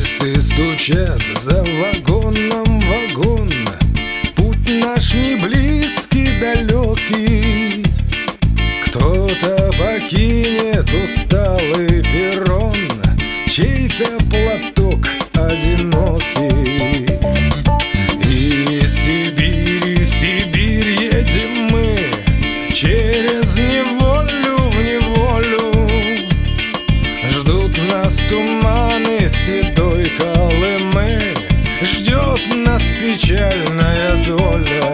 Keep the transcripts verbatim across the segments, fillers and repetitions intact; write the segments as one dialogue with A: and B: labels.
A: Рельсы стучат за вагоном вагон. Путь наш не близкий, далекий. Кто-то покинет усталый перрон, чей-то платок одинокий. И из Сибири в Сибирь едем мы, через неволю в неволю. Ждут нас туманы седой Колымы, ждет нас печальная доля.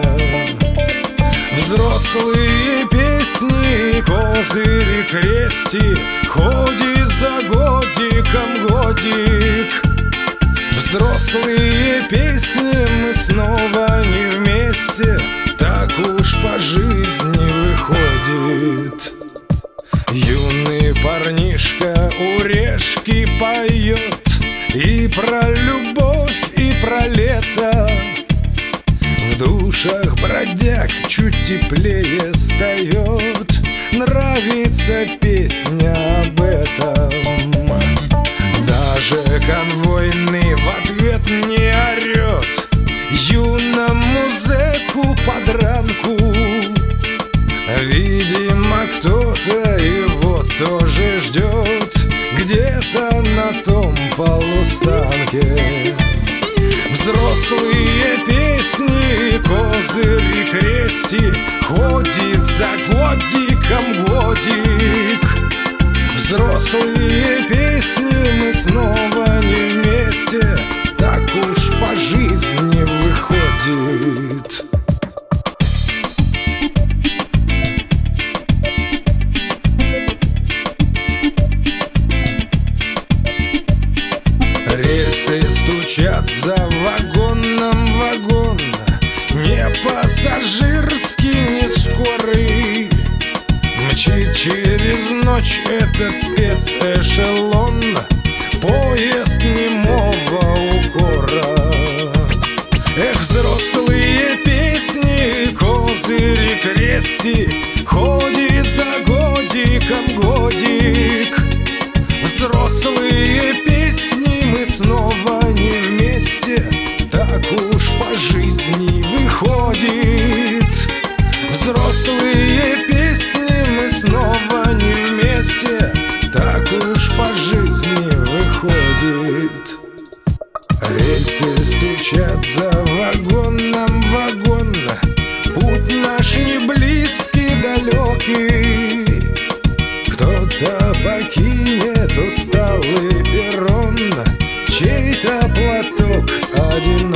A: Взрослые песни, козырь и крестик, ходи за годиком годик. Взрослые песни, мы снова не вместе, так уж по жизни выходит. Юный парнишка у решки поет и про любовь, и про лето. В душах бродяг чуть теплее встает, нравится песня об этом. Даже конвойный в ответ не орет юному зэку подранку. Видимо, кто-то его тоже ждет где-то на том полустанке. Взрослые песни, козырь и крестик, ходит за годиком годик. Взрослые песни, мы снова не вместе, так уж по жизни выходит. Рельсы стучат за вагоном вагон, не пассажирский, не скорый. Мчит через ночь этот спецэшелон, поезд немого укора. Эх, взрослые песни, козырь и крестик, ходит за годиком годик. Взрослые песни, мы снова не вместе, так уж по жизни выходит. Взрослые песни, мы снова не вместе, так уж по жизни выходит. Рельсы стучат за вагоном вагон, путь наш не близкий, далекий. Кто-то покинет усталый перрон, чей-то платок один